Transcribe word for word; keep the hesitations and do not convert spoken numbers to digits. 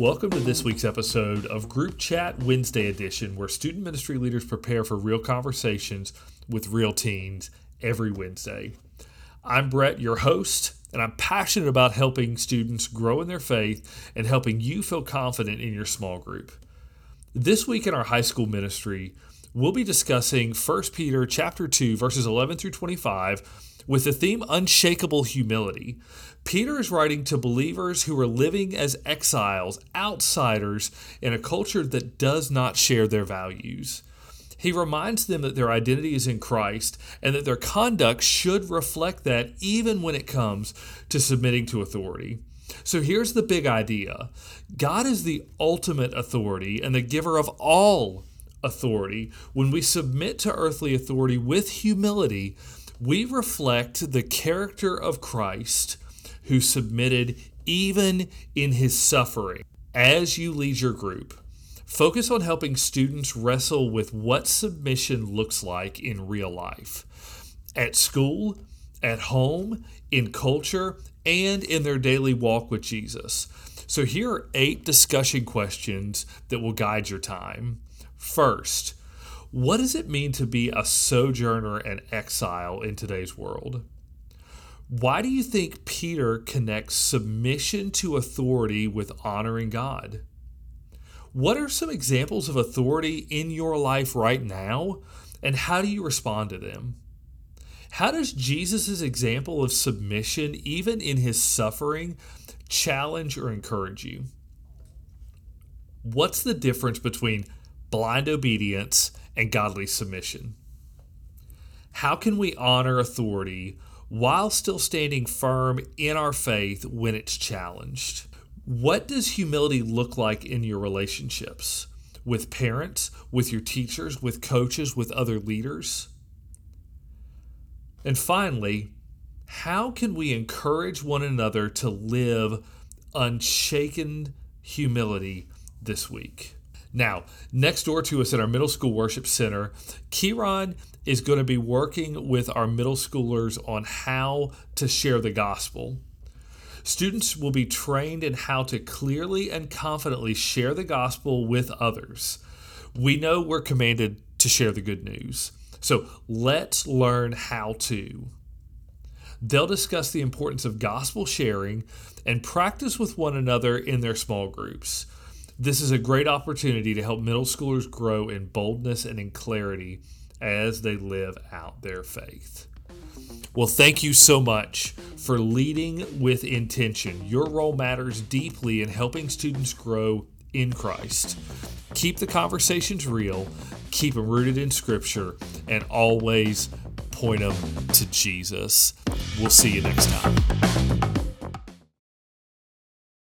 Welcome to this week's episode of Group Chat Wednesday edition, where student ministry leaders prepare for real conversations with real teens every Wednesday. I'm Brett, your host, and I'm passionate about helping students grow in their faith and helping you feel confident in your small group. This week in our high school ministry, we'll be discussing First Peter chapter two, verses eleven through twenty-five, with the theme Unshakable Humility. Peter is writing to believers who are living as exiles, outsiders, in a culture that does not share their values. He reminds them that their identity is in Christ and that their conduct should reflect that even when it comes to submitting to authority. So here's the big idea. God is the ultimate authority and the giver of all authority. When we submit to earthly authority with humility, we reflect the character of Christ, who submitted even in his suffering. As you lead your group, focus on helping students wrestle with what submission looks like in real life, at school, at home, in culture, and in their daily walk with Jesus. So here are eight discussion questions that will guide your time. First, what does it mean to be a sojourner and exile in today's world? Why do you think Peter connects submission to authority with honoring God? What are some examples of authority in your life right now, and how do you respond to them? How does Jesus' example of submission, even in his suffering, challenge or encourage you? What's the difference between blind obedience and godly submission? How can we honor authority while still standing firm in our faith when it's challenged? What does humility look like in your relationships with parents, with your teachers, with coaches, with other leaders? And finally, how can we encourage one another to live unshaken humility this week? Now, next door to us at our middle school worship center, Kieran is going to be working with our middle schoolers on how to share the gospel. Students will be trained in how to clearly and confidently share the gospel with others. We know we're commanded to share the good news, so let's learn how to. They'll discuss the importance of gospel sharing and practice with one another in their small groups. This is a great opportunity to help middle schoolers grow in boldness and in clarity as they live out their faith. Well, thank you so much for leading with intention. Your role matters deeply in helping students grow in Christ. Keep the conversations real, keep them rooted in Scripture, and always point them to Jesus. We'll see you next time.